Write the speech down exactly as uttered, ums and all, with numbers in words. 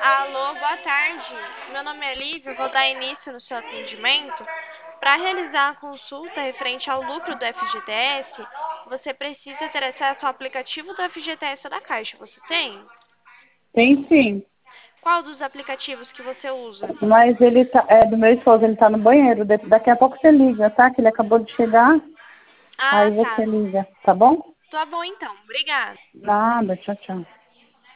Alô, boa tarde. Meu nome é Lívia, eu vou dar início no seu atendimento. Para realizar a consulta referente ao lucro do F G T S, você precisa ter acesso ao aplicativo do F G T S da Caixa. Você tem? Tem sim, Qual dos aplicativos que você usa? mas ele tá, é do meu esposo, ele tá no banheiro. Da- Daqui a pouco você liga, tá? Que ele acabou de chegar, Ah, aí tá. você liga, tá bom? Tá bom então. Obrigada. Nada, tchau, tchau.